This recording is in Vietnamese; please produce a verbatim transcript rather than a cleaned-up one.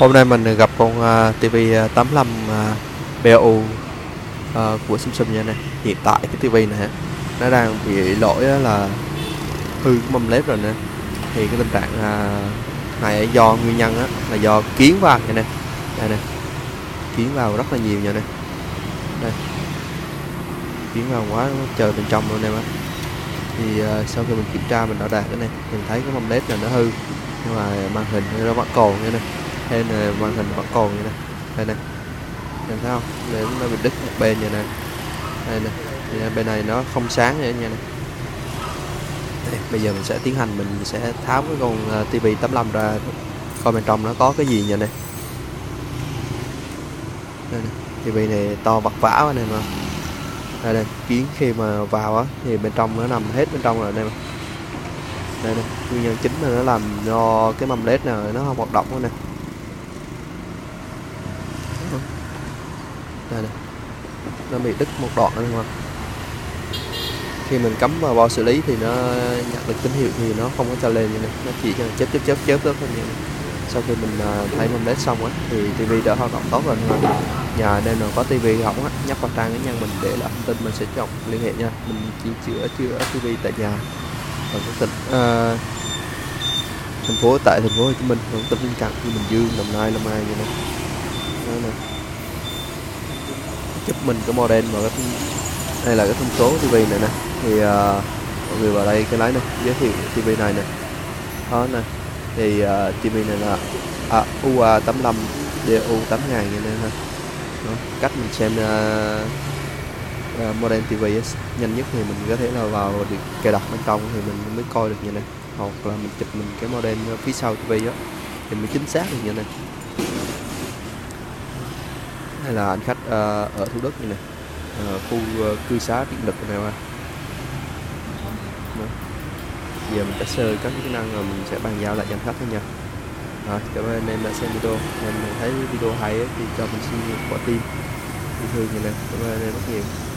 Hôm nay mình gặp con uh, tivi tám lăm uh, bê o u uh, của Samsung nha nè. Hiện tại cái tivi này nó đang bị lỗi là hư cái mâm led rồi nè. Thì cái tình trạng uh, này do nguyên nhân á, là do kiến vào nha nè. Đây nè, kiến vào rất là nhiều nha nè. Đây, kiến vào quá trời bên trong luôn em á. Thì uh, sau khi mình kiểm tra mình đo đạc cái này, mình thấy cái mâm led là nó hư, nhưng mà màn hình nó vẫn còn nha nè. Đây nè, màn hình vẫn còn như này. Đây nè, em thấy không? Để nó bị đứt một bên như này. Đây nè, thì bên này nó không sáng nữa nha nè. Đây, bây giờ mình sẽ tiến hành mình sẽ tháo cái con uh, tivi tám lăm ra, coi bên trong nó có cái gì nha nè. Đây nè, tivi này to vật vã này mà. Đây nè, kiến khi mà vào á thì bên trong nó nằm hết bên trong rồi đây mà. Đây nè, nguyên nhân chính là nó làm do cái mâm led này nó không hoạt động nữa nè. Đây này, nó bị đứt một đoạn rồi mà. Khi mình cắm vào bo xử lý thì nó nhận được tín hiệu thì nó không có cho lên như này, nó chỉ cho chớp chớp chớp chớp thôi như này. Sau khi mình thay mâm led xong á thì tivi đã hoạt động tốt rồi. Nhà nên là có tivi hỏng á, nhắc vào trang cái nhân mình để lại thông tin, mình sẽ chọn liên hệ nha. Mình chỉ chữa chữa tivi tại nhà ở các tỉnh uh, thành phố tại thành phố Hồ Chí Minh, ở tỉnh Vĩnh Cận, như Bình Dương, Đồng Nai, Long An như này. Đó nè, giúp mình cái model và cái đây là cái thông số tivi này nè. Thì uh, mọi người vào đây cái lái này giới thiệu tivi này nè. Đó nè, thì uh, tivi này là à, u a tám lăm đê u tám nghìn như này ha. Đó, cách mình xem uh, uh, model tivi nhanh nhất thì mình có thể là vào được cài đặt bên trong thì mình mới coi được như này, hoặc là mình chụp mình cái model phía sau tivi á thì mới chính xác được như này. Hay là anh khách uh, ở Thủ Đức như này, uh, khu uh, cư xá điện lực này mà. Giờ mình sẽ sơ các kỹ năng rồi mình sẽ bàn giao lại cho anh khách thôi nha. Rồi, cảm ơn anh em đã xem video. Em thấy video hay ấy, thì cho mình xin quả tim yêu thương như này. Cảm ơn anh em rất nhiều.